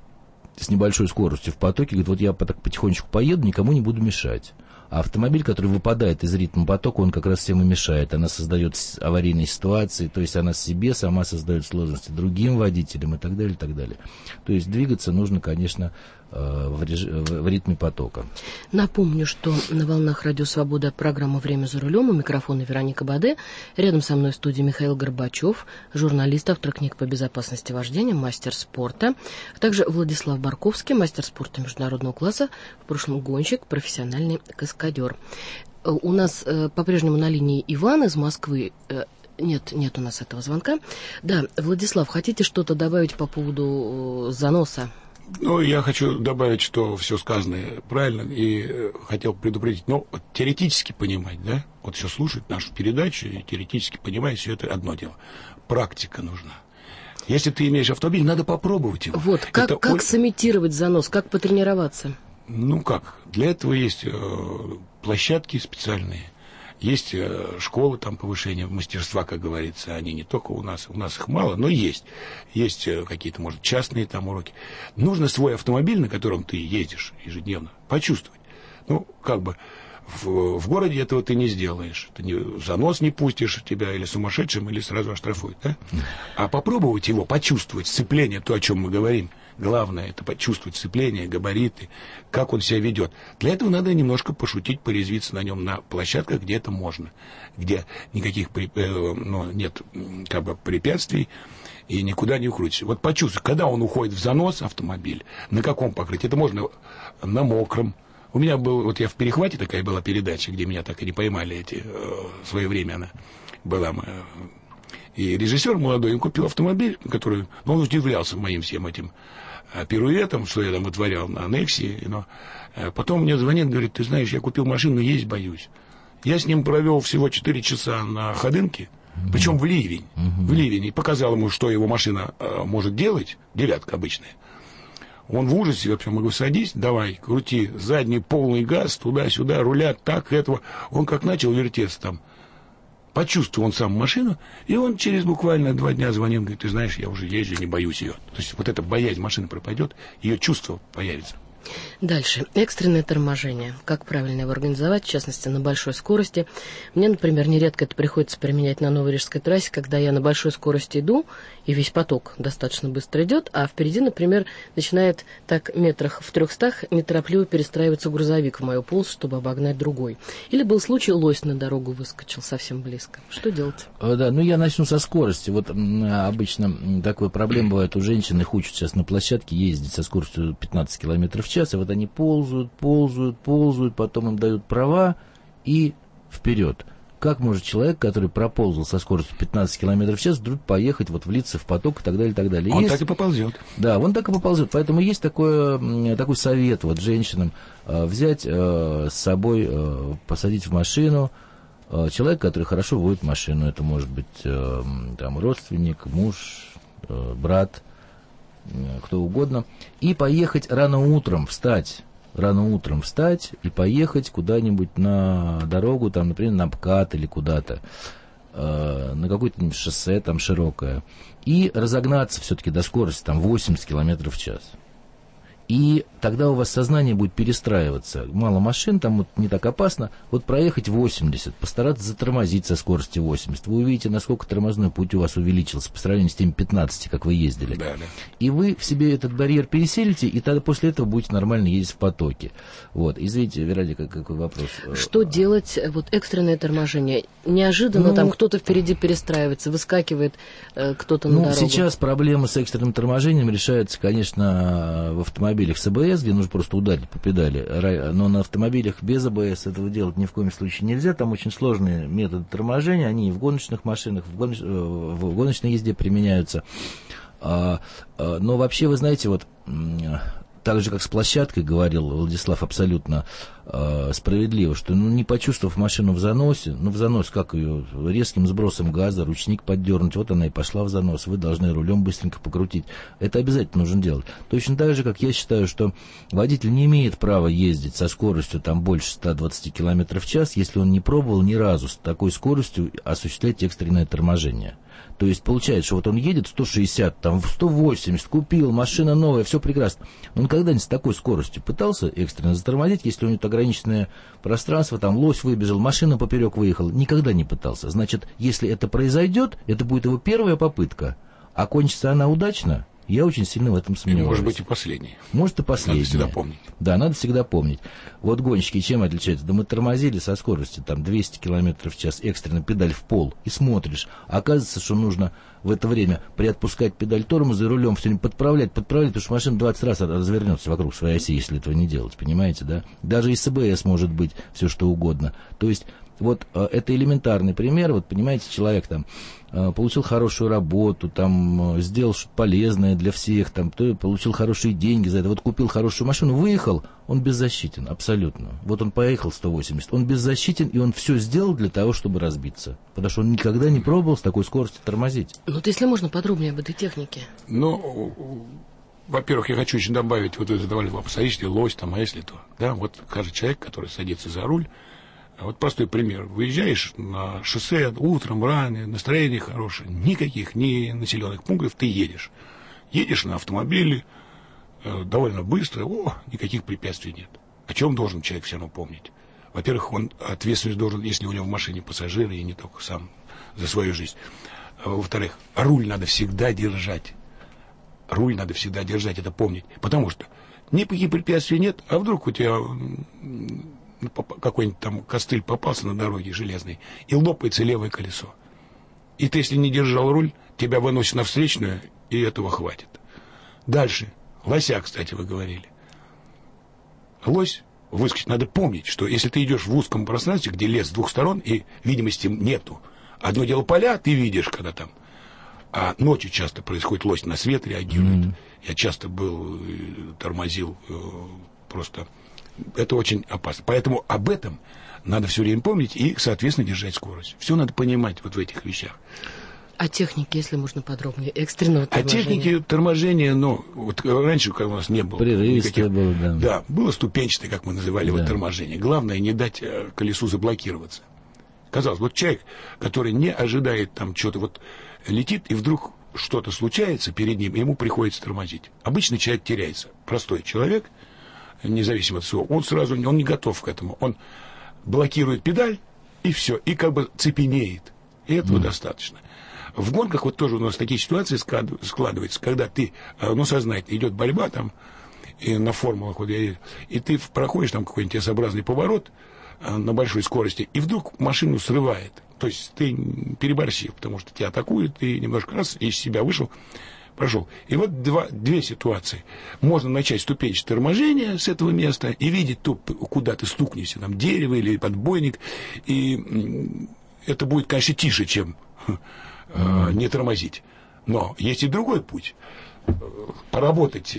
с небольшой скоростью в потоке, говорят, вот я так потихонечку поеду, никому не буду мешать. А автомобиль, который выпадает из ритма потока, он как раз всем и мешает. Она создает аварийные ситуации, то есть она себе сама создает сложности другим водителям и так далее, и так далее. То есть двигаться нужно, конечно, в ритме потока. Напомню, что на волнах Радио Свобода программа «Время за рулем». У микрофона Вероника Баде. Рядом со мной в студии Михаил Горбачев, журналист, автор книг по безопасности вождения, мастер спорта. А также Владислав Барковский, мастер спорта международного класса, в прошлом гонщик, профессиональный каскадер. У нас по-прежнему на линии Иван из Москвы. Нет у нас этого звонка. Да, Владислав, хотите что-то добавить по поводу заноса? Ну, я хочу добавить, что все сказанное правильно, и хотел предупредить, вот теоретически понимать, да, вот все слушать нашу передачу, и теоретически понимать, все это одно дело. Практика нужна. Если ты имеешь автомобиль, надо попробовать его. Вот, как сымитировать занос, как потренироваться? Ну, как? Для этого есть площадки специальные. Есть школы там повышения мастерства, как говорится, они не только у нас их мало, но есть. Есть какие-то, может, частные там уроки. Нужно свой автомобиль, на котором ты ездишь ежедневно, почувствовать. Ну, как бы в городе этого ты не сделаешь. Ты занос не пустишь тебя или сумасшедшим, или сразу оштрафуют, да? А попробовать его, почувствовать сцепление, то, о чем мы говорим. Главное, это почувствовать сцепление, габариты, как он себя ведет. Для этого надо немножко пошутить, порезвиться на нем на площадках, где это можно, где никаких нет как бы препятствий и никуда не укрутишься. Вот почувствуй, когда он уходит в занос, автомобиль, на каком покрытии. Это можно на мокром. У меня я в «Перехвате» такая была передача, где меня так и не поймали в свое время она была. И режиссер молодой, он купил автомобиль, который, он удивлялся моим всем этим пируэтом, что я там вытворял на Нексии. Но потом мне звонит, говорит, ты знаешь, я купил машину, ездить боюсь. Я с ним провел всего 4 часа на Ходынке, причем в ливень. В ливень. И показал ему, что его машина может делать, девятка обычная. Он в ужасе, вообще, могу садись, давай, крути, задний полный газ, туда-сюда, рулят, так, этого. Он как начал вертеться там, почувствовал он сам машину, и он через буквально 2 дня звонил, говорит, ты знаешь, я уже езжу, не боюсь ее. То есть вот эта боязнь машины пропадет, ее чувство появится. Дальше. Экстренное торможение. Как правильно его организовать, в частности, на большой скорости. Мне, например, нередко это приходится применять на Новорижской трассе, когда я на большой скорости иду, и весь поток достаточно быстро идет, а впереди, например, начинает так метрах в 300 неторопливо перестраиваться грузовик в мою полосу, чтобы обогнать другой. Или был случай, лось на дорогу выскочил совсем близко. Что делать? Да, я начну со скорости. Вот обычно такая проблема бывает у женщин, их учат сейчас на площадке ездить со скоростью 15 км в час, и вот они ползают, потом им дают права и вперед. Как может человек, который проползал со скоростью 15 км в час, вдруг поехать, влиться в поток и так далее, и так далее? Он так и поползет. Да, он так и поползет. Поэтому есть такой совет женщинам взять с собой, посадить в машину человека, который хорошо водит машину. Это может быть родственник, муж, брат, кто угодно, и поехать рано утром встать и поехать куда-нибудь на дорогу, например, на МКАД или куда-то, на какое-то шоссе широкое, и разогнаться все-таки до скорости 80 км в час. И тогда у вас сознание будет перестраиваться. Мало машин, не так опасно. Проехать 80, постараться затормозить со скорости 80. Вы увидите, насколько тормозной путь у вас увеличился по сравнению с теми 15, как вы ездили. Да. И вы в себе этот барьер переселите, и тогда после этого будете нормально ездить в потоке. Извините, Вероника, какой вопрос? Что делать, экстренное торможение? Неожиданно кто-то впереди перестраивается, выскакивает кто-то на дорогу. Сейчас проблема с экстренным торможением решается, конечно, в автомобилях с АБС, где нужно просто ударить по педали, но на автомобилях без АБС этого делать ни в коем случае нельзя, там очень сложные методы торможения, они и в гоночных машинах, в гоночной езде применяются. Но вообще, вы знаете, так же, как с площадкой, говорил Владислав абсолютно справедливо, что не почувствовав машину в заносе, в занос, как ее, резким сбросом газа, ручник поддернуть, вот она и пошла в занос, вы должны рулем быстренько покрутить. Это обязательно нужно делать. Точно так же, как я считаю, что водитель не имеет права ездить со скоростью там больше 120 км в час, если он не пробовал ни разу с такой скоростью осуществлять экстренное торможение. То есть получается, что вот он едет 160, там 180, купил, машина новая, все прекрасно. Он когда-нибудь с такой скоростью пытался экстренно затормозить, если у него ограниченное пространство, там лось выбежал, машина поперек выехала? Никогда не пытался. Значит, если это произойдет, это будет его первая попытка. А кончится она удачно? Я очень сильно в этом сомневаюсь. Может быть, и последний. Может, и последний. Надо всегда помнить. Да, надо всегда помнить. Вот гонщики чем отличаются? Да мы тормозили со скоростью там 200 км в час, экстренно педаль в пол, и смотришь. А оказывается, что нужно в это время приотпускать педаль тормоза и рулем все время подправлять, потому что машина 20 раз развернется вокруг своей оси, если этого не делать, понимаете, да? Даже и с АБС может быть все что угодно. То есть вот это элементарный пример, вот понимаете, человек там получил хорошую работу, там сделал что-то полезное для всех, там получил хорошие деньги за это, вот купил хорошую машину, выехал, он беззащитен, абсолютно. Вот он поехал 180, он беззащитен, и он все сделал для того, чтобы разбиться, потому что он никогда не пробовал с такой скоростью тормозить. Вот если можно подробнее об этой технике. Во-первых, я хочу еще добавить, вот это довольно вопрос, а если лось там, а если то, да, вот каждый человек, который садится за руль. Вот простой пример. Выезжаешь на шоссе утром, рано, настроение хорошее, никаких ни населенных пунктов, ты едешь. Едешь на автомобиле довольно быстро, никаких препятствий нет. О чем должен человек все равно помнить? Во-первых, он ответственность должен, если у него в машине пассажиры, и не только сам за свою жизнь. Во-вторых, руль надо всегда держать. Руль надо всегда держать, это помнить. Потому что никаких препятствий нет, а вдруг у тебя какой-нибудь там костыль попался на дороге железный, и лопается левое колесо. И ты, если не держал руль, тебя выносит на встречную, и этого хватит. Дальше. Лося, кстати, вы говорили. Лось выскочит. Надо помнить, что если ты идешь в узком пространстве, где лес с двух сторон, и видимости нету. Одно дело поля, ты видишь, когда там. А ночью часто происходит, лось на свет реагирует. Я часто тормозил просто. Это очень опасно. Поэтому об этом надо все время помнить и, соответственно, держать скорость. Все надо понимать вот в этих вещах. О технике, если можно подробнее, экстренного торможения. О технике торможения, вот раньше, когда у нас не было прерывистое было, да. Да, было ступенчатое, как мы называли, вот торможение. Главное, не дать колесу заблокироваться. Казалось, вот человек, который не ожидает там что-то, вот летит, и вдруг что-то случается перед ним, ему приходится тормозить. Обычно человек теряется. Простой человек, независимо от всего, он не готов к этому. Он блокирует педаль, и все, и как бы цепенеет. И этого достаточно. В гонках вот тоже у нас такие ситуации складываются, когда ты, сознательно идет борьба там, и на формулах, и ты проходишь там какой-нибудь S-образный поворот на большой скорости, и вдруг машину срывает. То есть ты переборщил, потому что тебя атакуют, ты немножко раз из себя вышел, прошел. И вот две ситуации. Можно начать ступенчатое торможение с этого места и видеть, куда ты стукнешься, там дерево или подбойник, и это будет, конечно, тише, чем не тормозить. Но есть и другой путь. Поработать,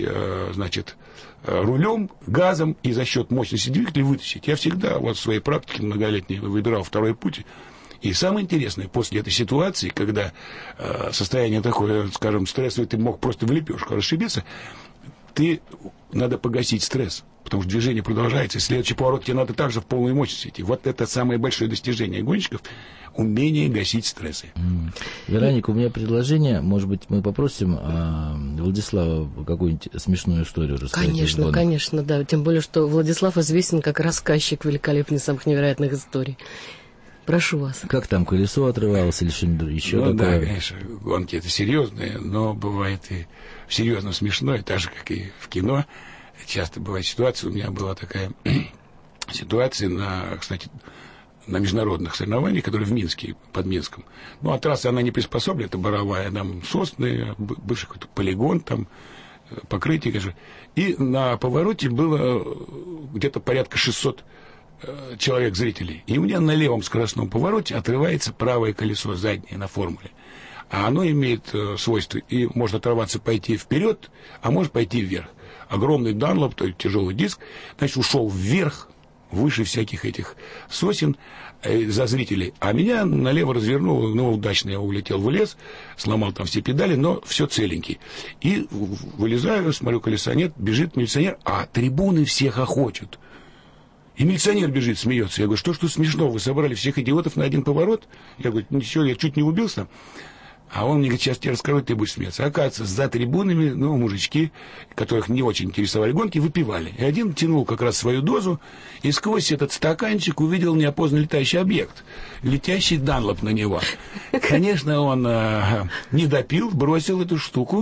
рулем, газом и за счет мощности двигателя вытащить. Я всегда в своей практике многолетней выбирал второй путь. И самое интересное, после этой ситуации, когда состояние такое, скажем, стрессовое, ты мог просто в лепешку расшибиться, надо погасить стресс, потому что движение продолжается, и следующий поворот тебе надо также в полную мощность идти. Вот это самое большое достижение гонщиков – умение гасить стрессы. Вероника, у меня предложение, может быть, мы попросим Владислава какую-нибудь смешную историю рассказать. Конечно, да, тем более, что Владислав известен как рассказчик великолепный самых невероятных историй. Прошу вас. Как там колесо отрывалось или что-нибудь еще такое? Да, конечно, гонки это серьезные, но бывает и серьезно смешное, так же, как и в кино. Часто бывает ситуация, у меня была такая ситуация, кстати, на международных соревнованиях, которые в Минске, под Минском. А трасса, она не приспособлена, это боровая, там сосны, бывший какой-то полигон, там покрытие, конечно. И на повороте было где-то порядка 600 человек зрителей. И у меня на левом скоростном повороте отрывается правое колесо заднее на формуле. А оно имеет свойство, и может оторваться, пойти вперед, а может пойти вверх. Огромный Данлоп, то есть тяжелый диск, значит, ушел вверх, выше всяких этих сосен за зрителей. А меня налево развернуло, удачно я улетел в лес, сломал там все педали, но все целенький. И вылезаю, смотрю, колеса нет, бежит милиционер, а трибуны все хохочут. И милиционер бежит, смеется. Я говорю, что ж тут смешно, вы собрали всех идиотов на один поворот? Я говорю, ничего, я чуть не убился. А он мне говорит, сейчас тебе расскажу, ты будешь смеяться. Оказывается, за трибунами, мужички, которых не очень интересовали гонки, выпивали. И один тянул как раз свою дозу, и сквозь этот стаканчик увидел неопознанный летающий объект. Летящий Данлоп на него. Конечно, он не допил, бросил эту штуку,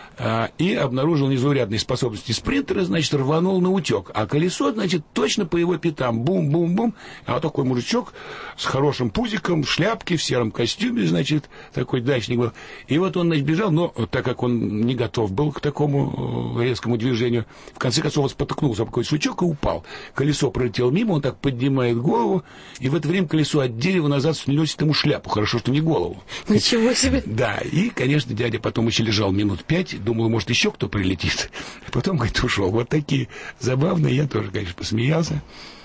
и обнаружил незаурядные способности спринтера, значит, рванул на утек. А колесо, значит, точно по его пятам. Бум-бум-бум. А вот такой мужичок с хорошим пузиком, в шляпке, в сером костюме, значит, такой дачник был. И вот он, значит, бежал, но так как он не готов был к такому резкому движению, в конце концов он спотыкнулся об какой-то сучок и упал. Колесо пролетело мимо, он так поднимает голову, и в это время колесо от дерева назад сносит ему шляпу. Хорошо, что не голову. Ничего себе. Да, и, конечно, дядя потом еще лежал минут 5, думал, может, еще кто прилетит. Потом, говорит, ушел. Вот такие забавные. Я тоже, конечно, посмеялся.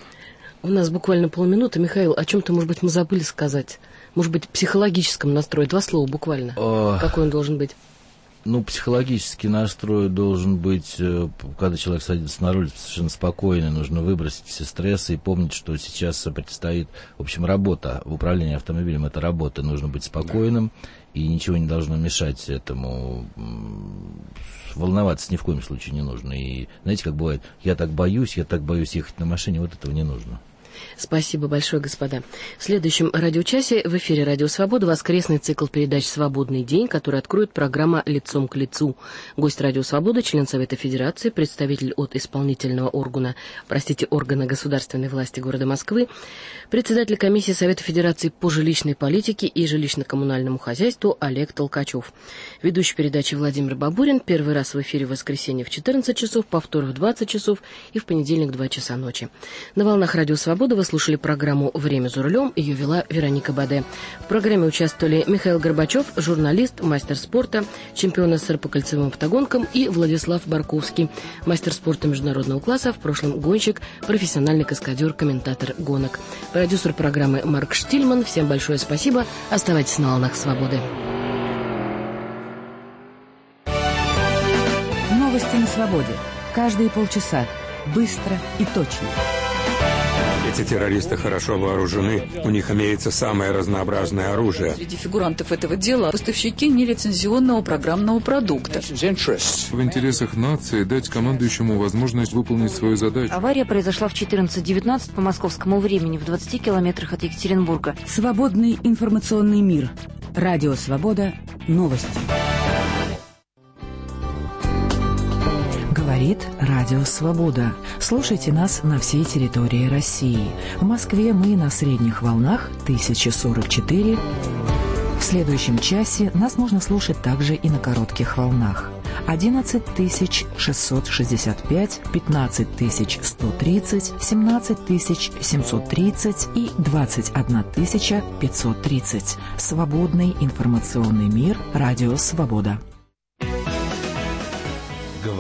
У нас буквально полминуты. Михаил, о чем-то, может быть, мы забыли сказать? Может быть, психологическом настрое? 2 слова буквально. Какой он должен быть? Психологический настрой должен быть, когда человек садится на руль, совершенно спокойно, нужно выбросить все стрессы и помнить, что сейчас предстоит, в общем, работа. В управлении автомобилем это работа, нужно быть спокойным, и ничего не должно мешать этому. Волноваться ни в коем случае не нужно. И знаете, как бывает, я так боюсь ехать на машине, вот этого не нужно. Спасибо большое, господа. В следующем радиочасе в эфире «Радио Свобода» воскресный цикл передач «Свободный день», который откроет программа «Лицом к лицу». Гость «Радио Свобода», член Совета Федерации, представитель от исполнительного органа государственной власти города Москвы, председатель комиссии Совета Федерации по жилищной политике и жилищно-коммунальному хозяйству Олег Толкачев. Ведущий передачи Владимир Бабурин. Первый раз в эфире в воскресенье в 14 часов, повтор в 20 часов и в понедельник в 2 часа ночи. На волнах «Радио Свобода» вы слушали программу «Время за рулем». Ее вела Вероника Баде. В программе участвовали Михаил Горбачев, журналист, мастер спорта, чемпион СССР по кольцевым автогонкам, и Владислав Барковский, мастер спорта международного класса, в прошлом гонщик, профессиональный каскадер, комментатор гонок. Продюсер программы Марк Штильман. Всем большое спасибо. Оставайтесь на волнах свободы. Новости на свободе. Каждые полчаса. Быстро и точно. Эти террористы хорошо вооружены, у них имеется самое разнообразное оружие. Среди фигурантов этого дела поставщики нелицензионного программного продукта. В интересах нации дать командующему возможность выполнить свою задачу. Авария произошла в 14:19 по московскому времени в 20 километрах от Екатеринбурга. Свободный информационный мир. Радио Свобода. Новости. Говорит Радио Свобода. Слушайте нас на всей территории России. В Москве мы на средних волнах 1044. В следующем часе нас можно слушать также и на коротких волнах. 11665, 15130, 17730 и 21530. Свободный информационный мир. Радио Свобода.